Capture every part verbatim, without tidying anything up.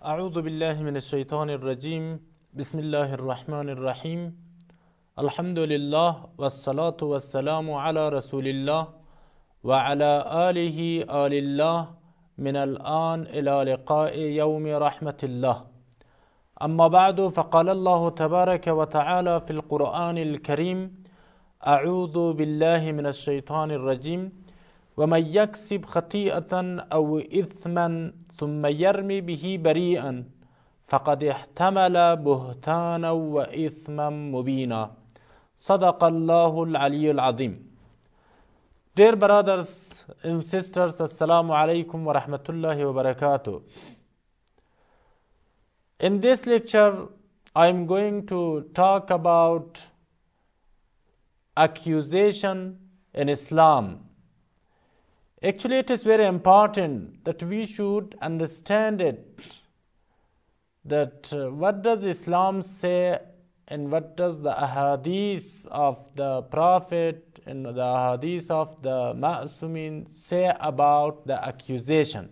أعوذ بالله من الشيطان الرجيم بسم الله الرحمن الرحيم الحمد لله والصلاة والسلام على رسول الله وعلى آله آل الله من الآن إلى لقاء يوم رحمة الله. أما بعد، فقال الله تبارك وتعالى في القرآن الكريم: أعوذ بالله من الشيطان الرجيم ومن يكسب خطيئة أو إثما ثم يرمي به بريئا فقد احتمل بهتانا وإثما مبينا. صدق الله العلي العظيم. Dear brothers and sisters, Assalamu alaikum wa rahmatullahi wa barakatuh. In this lecture, I am going to talk about accusation in Islam. Actually, it is very important that we should understand it, that uh, what does Islam say and what does the ahadith of the Prophet and the ahadith of the Ma'sumin say about the accusation.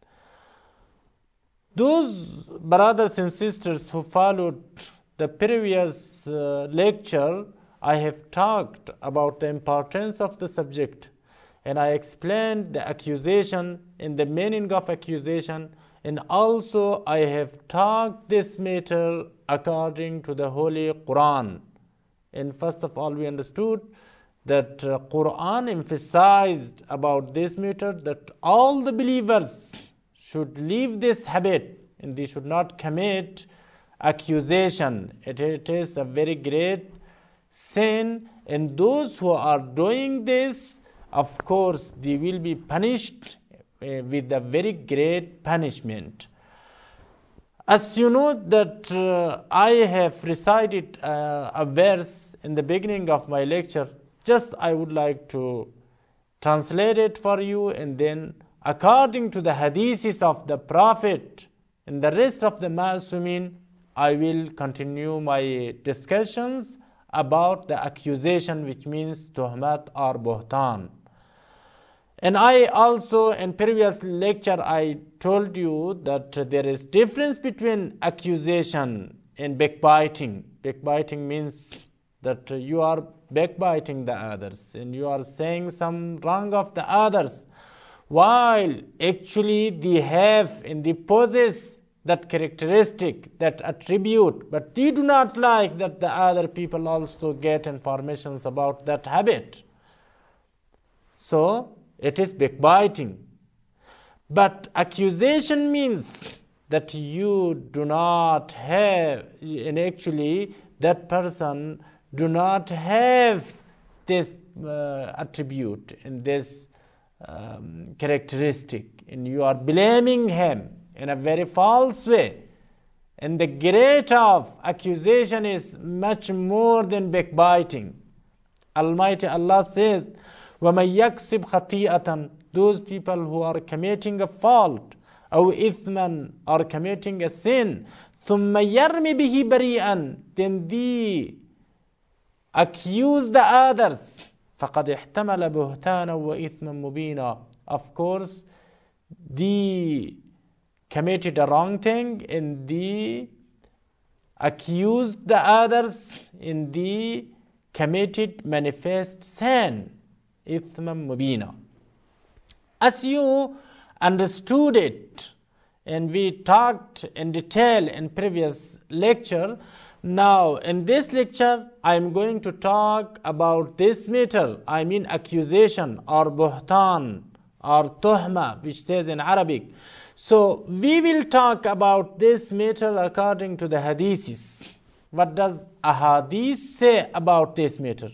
Those brothers and sisters who followed the previous uh, lecture, I have talked about the importance of the subject, and I explained the accusation and the meaning of accusation, and also I have talked this matter according to the Holy Quran. And first of all, we understood that uh, Quran emphasized about this matter that all the believers should leave this habit and they should not commit accusation. It, it is a very great sin, and those who are doing this, of course, they will be punished uh, with a very great punishment. As you know that uh, I have recited uh, a verse in the beginning of my lecture, just I would like to translate it for you, and then according to the hadiths of the Prophet and the rest of the Ma'sumin, I will continue my discussions about the accusation, which means tuhmat or buhtan. And I also, in previous lecture, I told you that there is difference between accusation and backbiting. Backbiting means that you are backbiting the others and you are saying some wrong of the others, while actually they have and they possess that characteristic, that attribute, but they do not like that the other people also get informations about that habit. So it is backbiting. But accusation means that you do not have, and actually that person do not have this uh, attribute and this um, characteristic, and you are blaming him in a very false way. And the grade of accusation is much more than backbiting. Almighty Allah says, وَمَنْ يَكْسِبْ خَطِيئَةً, those people who are committing a fault, أو إثما, or committing a sin, ثُمَّ يَرْمِ بِهِ بَرِيئًا, then they accuse the others, فَقَدْ احْتَمَلَ بُهْتَانًا وَإِثْمًا مُبِينًا, of course, they committed a wrong thing and they accused the others and they committed manifest sin. Ithman mubina. As you understood it, and we talked in detail in previous lecture, now in this lecture I am going to talk about this matter, I mean accusation or buhtan or tuhma, which says in Arabic. So we will talk about this matter according to the hadiths. What does a hadith say about this matter?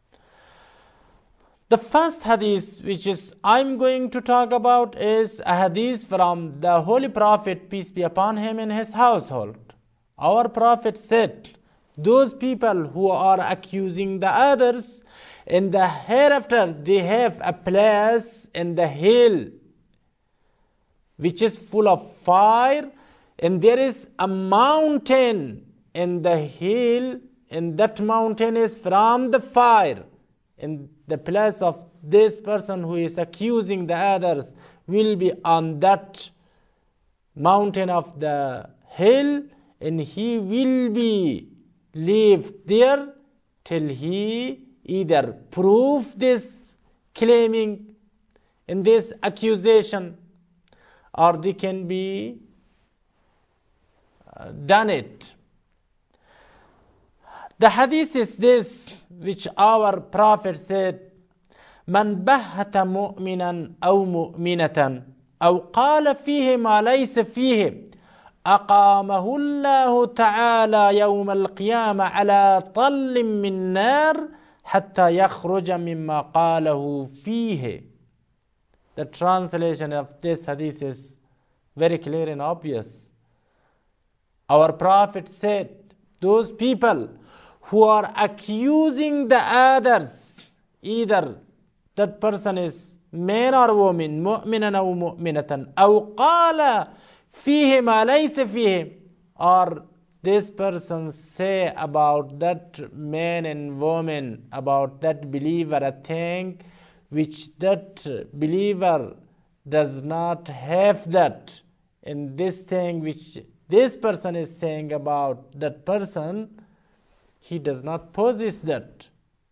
The first hadith which is I'm going to talk about is a hadith from the Holy Prophet, peace be upon him, and his household. Our Prophet said, those people who are accusing the others, in the hereafter they have a place in the hill which is full of fire, and there is a mountain in the hill, and that mountain is from the fire. In the place of this person who is accusing the others will be on that mountain of the hill, and he will be lived there till he either prove this claiming in this accusation, or they can be uh, done it. The hadith is this, which our Prophet said, من بهت مؤمنا أو مؤمنة أو قال فيه ما ليس فيه أقامه الله تعالى يوم القيامة على طل من نار حتى يخرج مما قاله فيه. The translation of this hadith is very clear and obvious. Our Prophet said, those people who are accusing the others, either that person is man or woman, مؤمنا أو مؤمنة أو قال فيه ما ليس فيه, or this person say about that man and woman, about that believer, a thing which that believer does not have that, and this thing which this person is saying about that person, he does not possess that.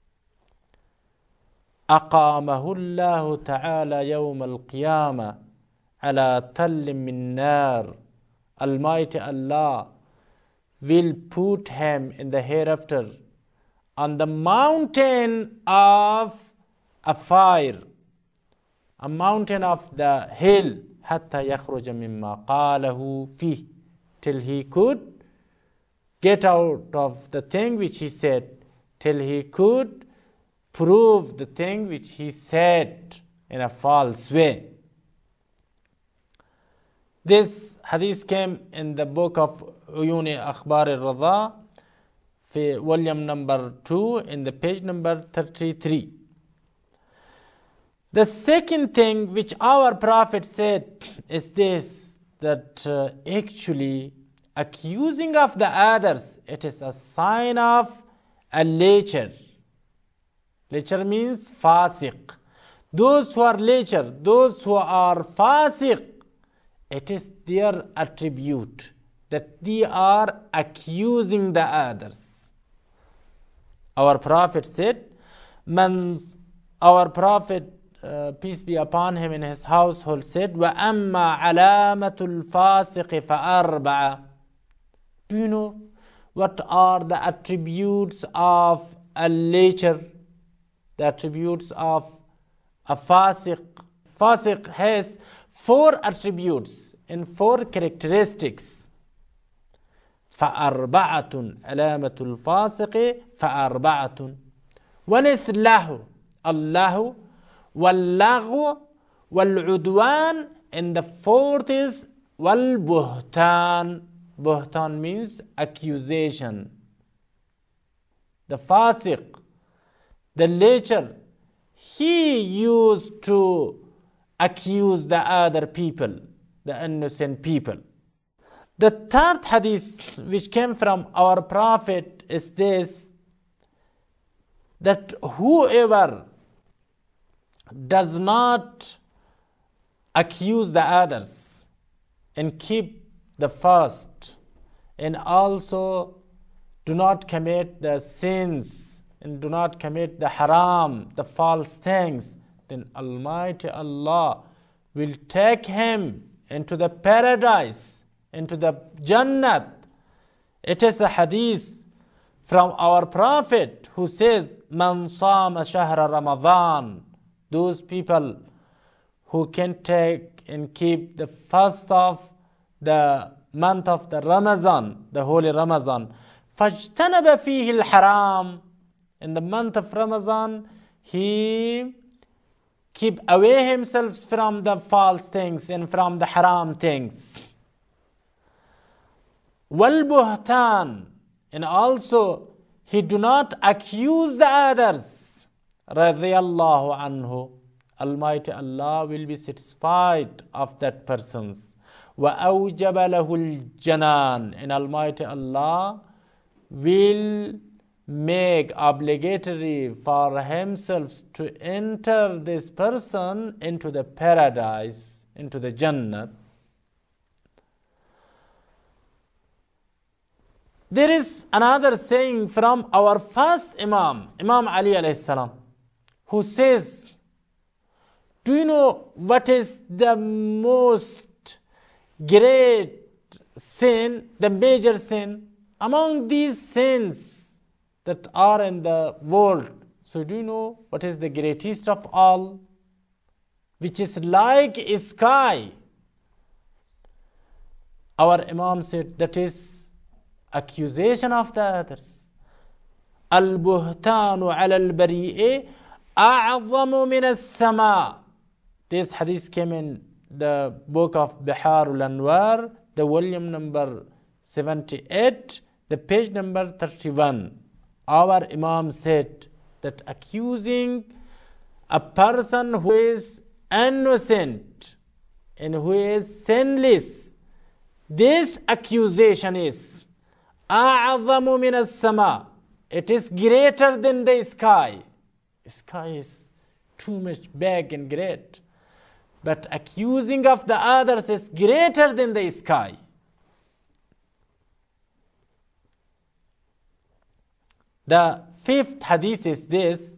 أقامه الله تعالى يوم القيامة على طل من نار. Almighty Allah will put him in the hereafter on the mountain of a fire, a mountain of the hill, حتى يخرج مما قاله فيه, till he could get out of the thing which he said, till he could prove the thing which he said in a false way. This hadith came in the book of Uyuni Akhbar al-Radha, volume number two, in the page number thirty-three. The second thing which our Prophet said is this, that uh, actually accusing of the others, it is a sign of a lecher. Lecher means fasiq. Those who are lecher, those who are fasiq, it is their attribute that they are accusing the others. Our Prophet said, Man, our Prophet, uh, peace be upon him, in his household said, وَأَمَّا عَلَامَةُ الْفَاسِقِ فَأَرْبَعَ. Do you know what are the attributes of a lecher? The attributes of a fasiq. Fasiq has four attributes and four characteristics. فَأَرْبَعَةٌ عَلَامَةُ الْفَاسِقِ فَأَرْبَعَةٌ. One is lahu, Allahu, وَاللَّغْوُ وَالْعُدْوَانِ, and the fourth is وَالْبُهْتَانِ. Buhtan means accusation. The fasiq, the lecher, he used to accuse the other people, the innocent people. The third hadith which came from our Prophet is this, that whoever does not accuse the others and keep the fast, and also do not commit the sins, and do not commit the haram, the false things, then Almighty Allah will take him into the paradise, into the Jannat. It is a hadith from our Prophet who says, Man sama shahra Ramadan. Those people who can take and keep the fast of the month of the Ramadan, the holy Ramadan. فَاجْتَنَبَ فِيهِ الْحَرَامِ. In the month of Ramadan, he keep away himself from the false things and from the haram things. وَالْبُهْتَانِ. And also, he do not accuse the others. رَضِيَ اللَّهُ عَنْهُ. Almighty Allah will be satisfied of that person's. وَأَوْجَبَ لَهُ الْجَنَانِ. And Almighty Allah will make obligatory for himself to enter this person into the paradise, into the Jannah. There is another saying from our first Imam, Imam Ali alayhi salam, who says, do you know what is the most great sin, the major sin? Among these sins that are in the world, so do you know what is the greatest of all? Which is like a sky. Our Imam said that is accusation of the others. Al-buhtanu ala al-bari'i a'zamu min as-sama. This hadith came in the book of Biharul Anwar, the volume number seventy-eight, the page number thirty-one. Our Imam said that accusing a person who is innocent and who is sinless, this accusation is أعظم من السماء. It is greater than the sky. Sky is too much big and great. But accusing of the others is greater than the sky. The fifth hadith is this,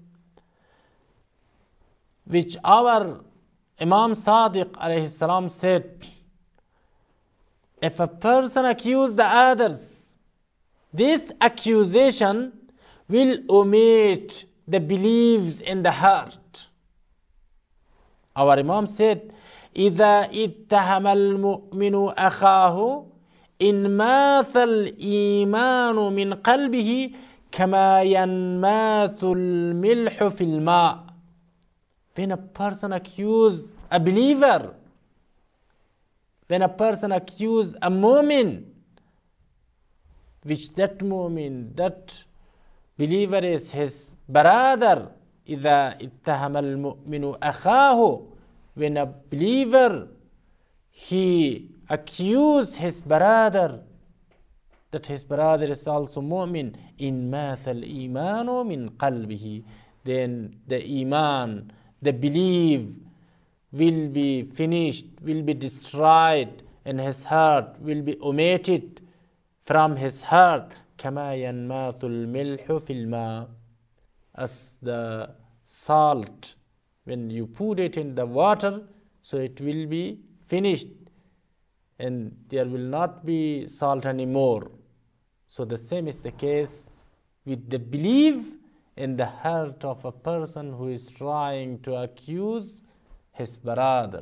which our Imam Sadiq alayhi salam said, if a person accuses the others, this accusation will omit the beliefs in the heart. Our Imam said, إِذَا اتَّهَمَ الْمُؤْمِنُ أَخَاهُ إِنْ مَاثَ الْإِيمَانُ مِنْ قَلْبِهِ كَمَا يَنْمَاثُ الْمِلْحُ فِي الْمَاءِ. When a person accuses a believer, when a person accuses a mu'min, which that mu'min, that believer is his brother, إِذَا اتَّهَمَ الْمُؤْمِنُ أَخَاهُ, when a believer, he accuses his brother, that his brother is also mu'min, in مَاثَ الْإِيمَانُ مِنْ قَلْبِهِ, then the iman, the belief will be finished, will be destroyed, and his heart will be omitted from his heart. كَمَا يَنْمَاثُ الْمِلْحُ فِي الْمَاءِ, as the salt, when you put it in the water, so it will be finished and there will not be salt anymore. So the same is the case with the belief in the heart of a person who is trying to accuse his brother.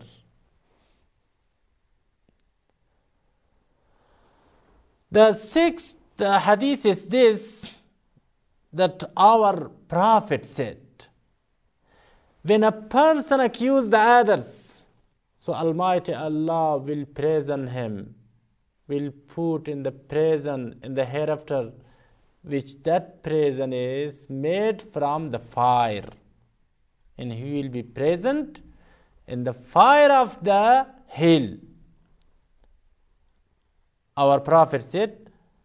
The sixth hadith is this, that our Prophet said, when a person accuses the others, so Almighty Allah will present him, will put in the prison in the hereafter, which that prison is made from the fire, and he will be present in the fire of the hell. Our Prophet said,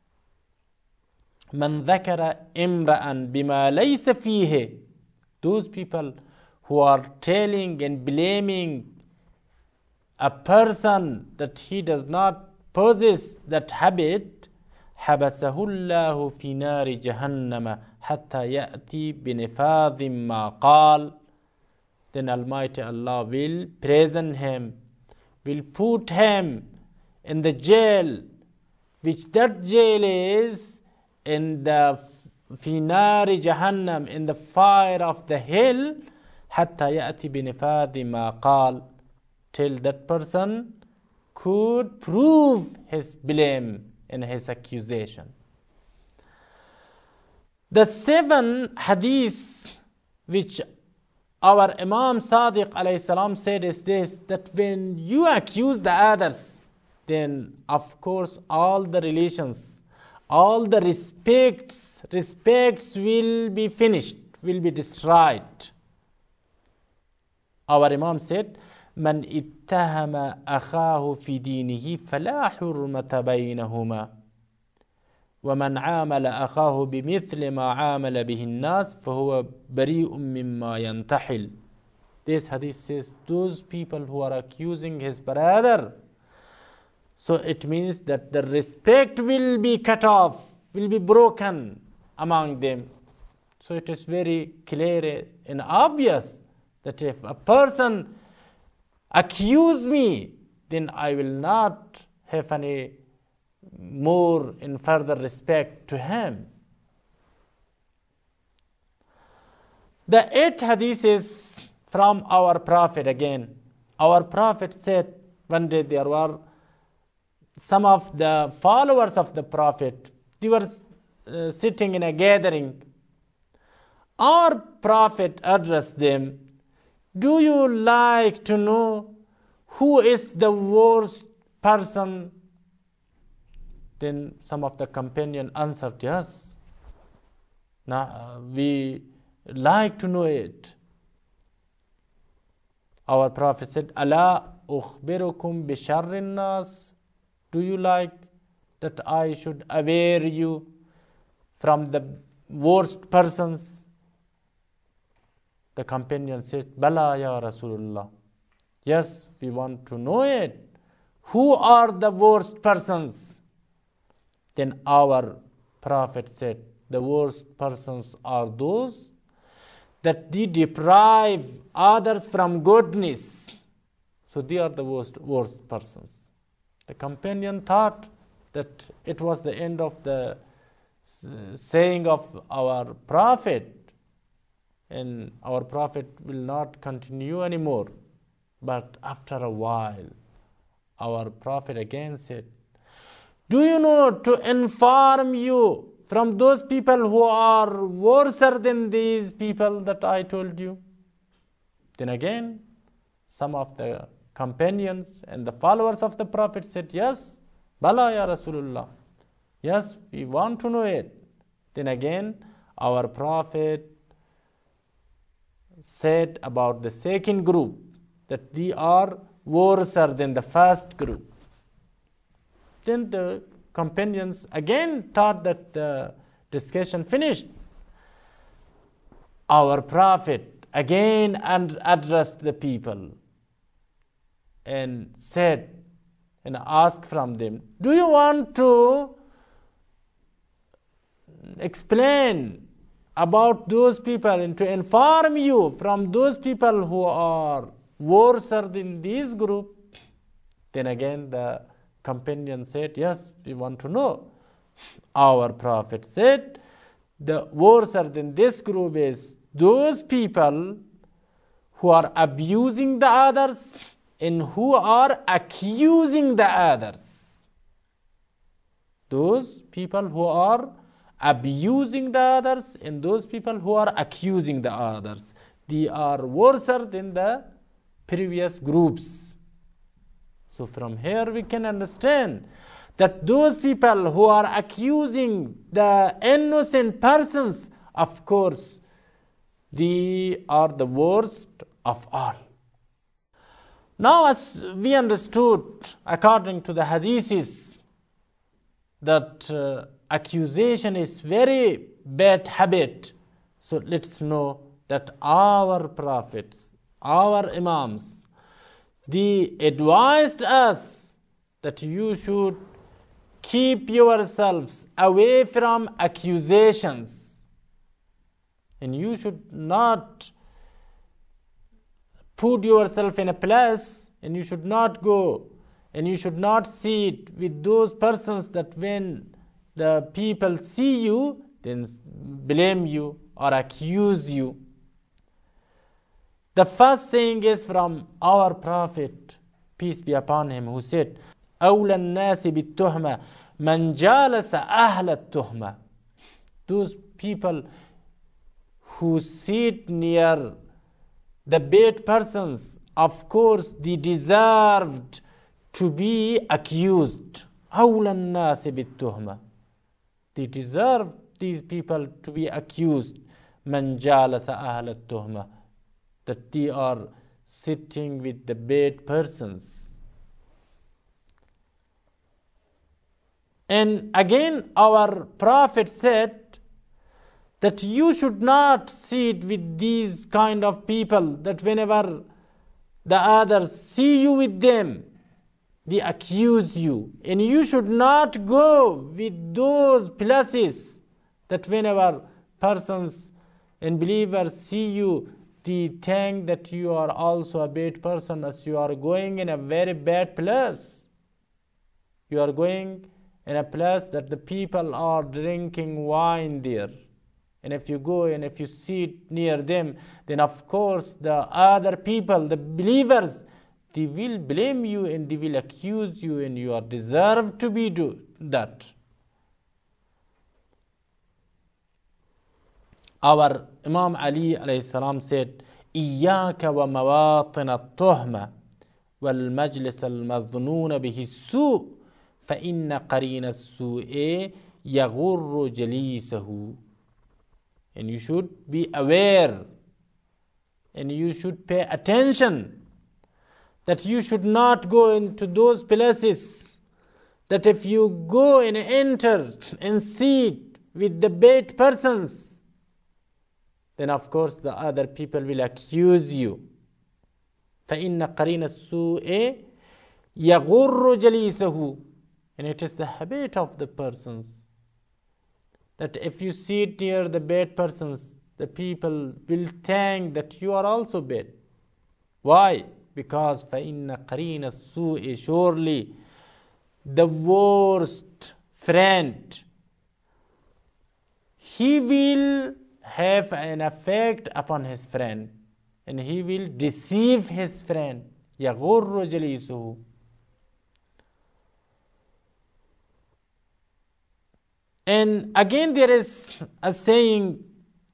Man dhakara imra'an bima laysa fihi, those people who are telling and blaming a person that he does not possess that habit, حبسه الله في نار جهنم حتى يأتي بنفاذ ما قال, then Almighty Allah will present him, will put him in the jail, which that jail is in the في نار جهنم, in the fire of the hell, حتى يأتي بنفاذ ما قال, till that person could prove his blame and his accusation. The seven hadiths which our Imam Sadiq alayhi salam said is this, that when you accuse the others, then of course all the relations, all the respects, respects will be finished, will be destroyed. Our Imam said, من اتهم أخاه في دينه فلا حرمة بينهما ومن عامل أخاه بمثل ما عامل به الناس فهو بريء مما ينتحل. This hadith says those people who are accusing his brother, so it means that the respect will be cut off will be broken among them. So it is very clear and obvious that if a person accuse me, then I will not have any more in further respect to him. The eighth hadith is from our Prophet again. Our Prophet said one day there were some of the followers of the Prophet. They were uh, sitting in a gathering. Our Prophet addressed them, do you like to know who is the worst person? Then some of the companions answered, yes. Now, uh, we like to know it. Our Prophet said, Ala ukhbirukum bi sharrin nas. Do you like that I should aware you from the worst persons? The companion said, Bala ya Rasulullah. Yes, we want to know it. Who are the worst persons? Then our Prophet said, the worst persons are those that they deprive others from goodness. So they are the worst, worst persons. The companion thought that it was the end of the saying of our Prophet, and our Prophet will not continue anymore. But after a while, our Prophet again said, do you know to inform you from those people who are worse than these people that I told you? Then again, some of the companions and the followers of the Prophet said, yes, Bala ya Rasulullah. Yes, we want to know it. Then again, our Prophet said about the second group that they are worse than the first group. Then the companions again thought that the discussion finished. Our Prophet again addressed the people and said and asked from them, do you want to explain about those people and to inform you from those people who are worse than this group? Then again the companion said, yes, we want to know. Our Prophet said, the worse than this group is those people who are abusing the others and who are accusing the others. Those people who are abusing the others and those people who are accusing the others, they are worse than the previous groups. So from here we can understand that those people who are accusing the innocent persons, of course, they are the worst of all. Now, as we understood, according to the hadiths, that uh, accusation is very bad habit. So let's know that our prophets, our imams, they advised us that you should keep yourselves away from accusations, and you should not put yourself in a place, and you should not go, and you should not sit with those persons that when the people see you, then blame you or accuse you. The first saying is from our Prophet, peace be upon him, who said, أولى الناس بالتهمة من جالس أهل التهمة. Those people who sit near the bad persons, of course, they deserved to be accused. أولى الناس بالتهمة. They deserve these people to be accused. من جالس أهل التهمة. That they are sitting with the bad persons. And again, our Prophet said that you should not sit with these kind of people, that whenever the others see you with them, they accuse you. And you should not go with those places that whenever persons and believers see you, they think that you are also a bad person, as you are going in a very bad place. You are going in a place that the people are drinking wine there. And if you go and if you sit near them, then of course the other people, the believers, they will blame you and they will accuse you, and you are deserved to be do that. Our Imam Ali alayhi salam said, إِيَّاكَ وَمَوَاطِنَ التُّهْمَةِ وَالْمَجْلِسَ الْمَظْنُونَ بِهِ السُّوءِ فَإِنَّ قَرِينَ السُّوءِ يَغُرُّ جَلِيسَهُ. And you should be aware and you should pay attention that you should not go into those places, that if you go and enter and sit with the bad persons, then of course the other people will accuse you. فَإِنَّ قَرِينَ السُّوءِ يَغُرُّ جَلِيسَهُ. And it is the habit of the persons that if you sit near the bad persons, the people will think that you are also bad. Why? Because فَإِنَّ قَرِينَ السُّوءِ, surely the worst friend, he will have an effect upon his friend and he will deceive his friend. يَغُرُّ جَلِيسُهُ. And again there is a saying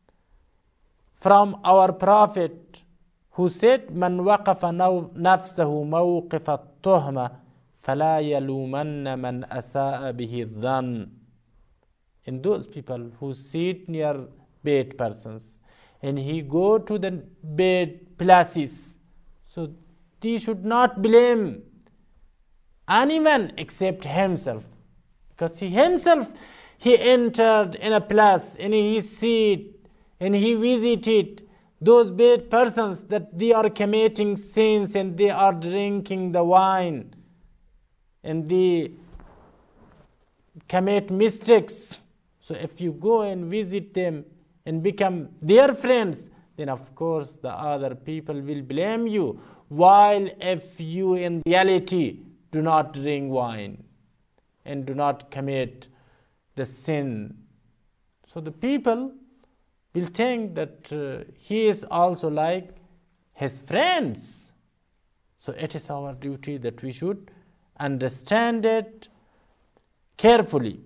from our Prophet who said, مَنْ وَقَفَ نَفْسَهُ مَوْقِفَ التُّهْمَةِ فَلَا يَلُومَنَّ مَنْ أَسَاءَ بِهِ الظَّنِّ. And those people who sit near bad persons and he go to the bad places, so they should not blame anyone except himself, because he himself he entered in a place and he sit and he visited those bad persons that they are committing sins and they are drinking the wine and they commit mistakes. So if you go and visit them and become their friends, then of course the other people will blame you, while if you in reality do not drink wine and do not commit the sin. So the people will think that uh, he is also like his friends. So it is our duty that we should understand it carefully.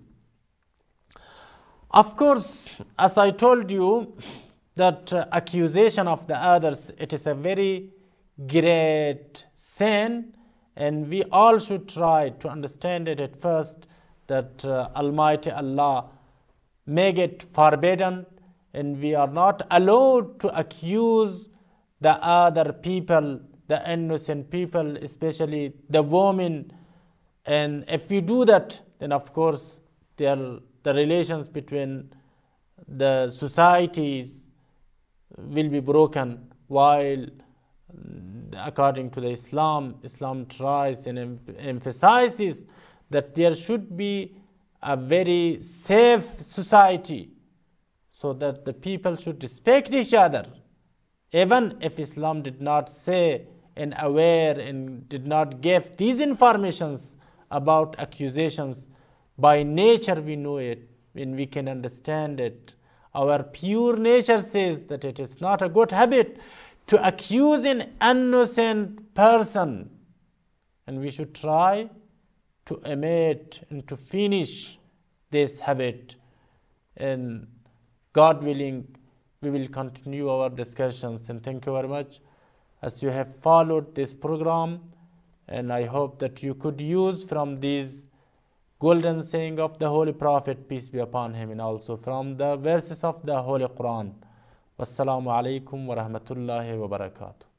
Of course, as I told you, that uh, accusation of the others, it is a very great sin, and we all should try to understand it at first, that uh, Almighty Allah make it forbidden, and we are not allowed to accuse the other people, the innocent people, especially the women. And if we do that, then of course there, the relations between the societies will be broken, while according to the Islam, Islam tries and em emphasizes that there should be a very safe society, so that the people should respect each other. Even if Islam did not say and aware and did not give these informations about accusations, by nature we know it and we can understand it. Our pure nature says that it is not a good habit to accuse an innocent person, and we should try to emit and to finish this habit. And God willing, we will continue our discussions. And thank you very much as you have followed this program, and I hope that you could use from these golden saying of the Holy Prophet, peace be upon him, and also from the verses of the Holy Quran. Wassalamu alaikum wa rahmatullahi wa barakatuh.